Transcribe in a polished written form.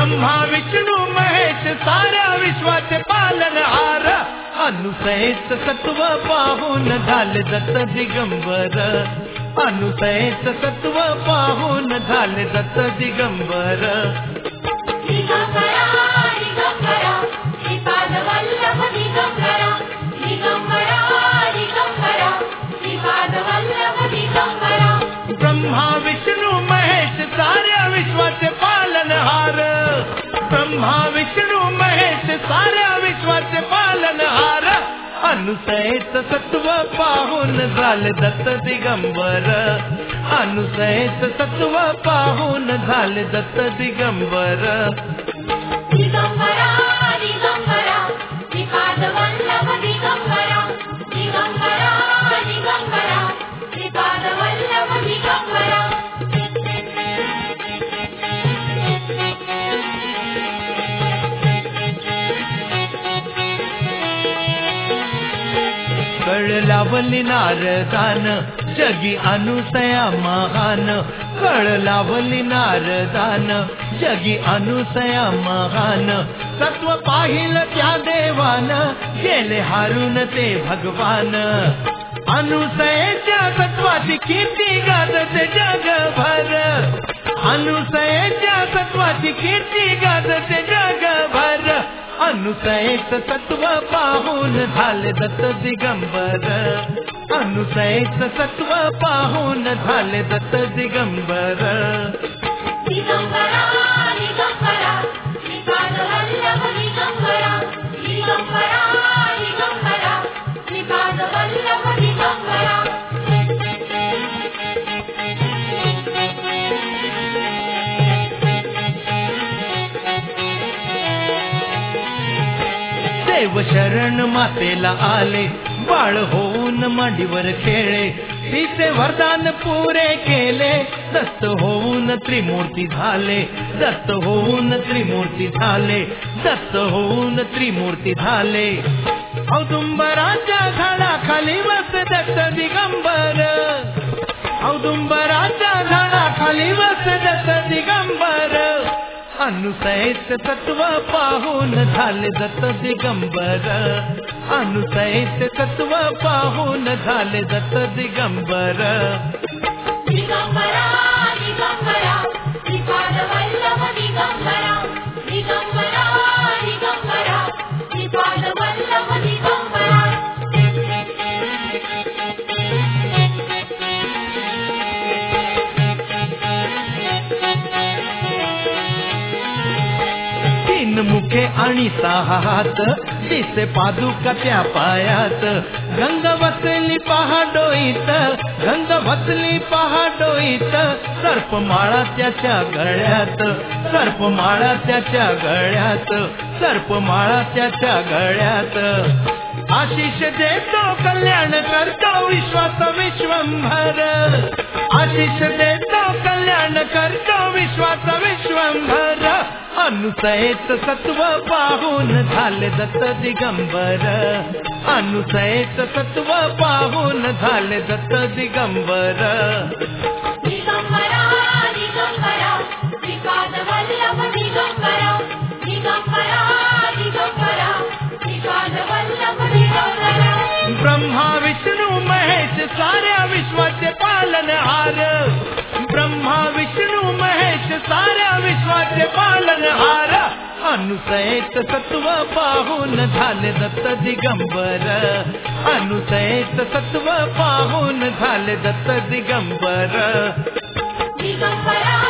ब्रह्मा विष्णू महेश साऱ्या विश्वाचे पालनहार अनुसयेच सत्व पाहून झाले दत्त दिगंबर अनुसयेच सत्व पाहून झाले दत्त दिगंबर ब्रह्मा विष्णू महेश साऱ्या विश्वाचे पालनहार ब्रह्मा विष्णू महेश साऱ्या विश्वाचे पालनहार अनुसयेच सत्व पाहून झाले दत्त दिगंबर अनुसयेच सत्व पाहून झाले दत्त दिगंबर दिगंबरा दिगंबरा श्रीपाद वल्लभ दिगंबरा दिगंबरा दिगंबरा श्रीपाद वल्लभ दिगंबरा कळ लावली नारदान जगी अनुसया महान कळ लावली नारदान जगी अनुसया महान सत्व पाहिलं त्या देवान गेले हारून ते भगवान अनुसयेच्या सत्वाची कीर्ती गाजते जगभर अनुसयेच्या सत्वाची कीर्ती गाजते जगभर अनुसयेच सत्व पाहून झाले दत्त दिगंबर अनुसयेच सत्व पाहून झाले दत्त दिगंबर दिगंबरा दिगंबरा श्रीपाद वल्लभ दिगंबरा दिगंबरा दिगंबरा श्रीपाद वल्लभ दिगंबरा देव शरण मातेला आले बाळ होऊन मांडीवर खेळे तिचे वरदान पुरे केले दत्त होऊन त्रिमूर्ती झाले दत्त होऊन त्रिमूर्ती झाले दत्त होऊन त्रिमूर्ती झाले औदुंबराच्या झाडाखाली बस दत्त दिगंबर औदुंबराच्या झाडाखाली बस दत्त दिगंबर अनुसयेच सत्व पाहून झाले दत्त दिगंबर अनुसयेच सत्व पाहून झाले दत्त दिगंबर दिगंबरा दिगंबरा श्रीपाद वल्लभ दिगंबरा दिगंबरा दिगंबरा श्रीपाद वल्लभ दिगंबरा तीन मुखे आणि सहा हात दिसे पादुका त्या पायात गंग वसली पहा डोईत गंग वसली पहा डोईत सर्पमाळा त्याच्या गळ्यात सर्पमाळा त्याच्या गळ्यात सर्पमाळा त्याच्या गळ्यात आशिष देतो कल्याण करतो विश्वास विश्वंभर आशिष देतो कल्याण करतो विश्वास विश्वंभर अनुसयेच सत्व पाहून झाले दत्त दिगंबर अनुसयेच सत्व पाहून झाले दत्त दिगंबर दिगंबरा दिगंबरा श्रीपाद वल्लभ दिगंबरा दिगंबरा दिगंबरा श्रीपाद वल्लभ दिगंबरा ब्रह्मा विष्णू महेश साऱ्या विश्वाचे पालनहार ब्रह्मा विष्णू महेश साऱ्या विश्वाचे पालनहार अनुसयेच सत्व पाहून झाले दत्त दिगंबर अनुसयेच सत्व पाहून झाले दत्त दिगंबर दिगंबरा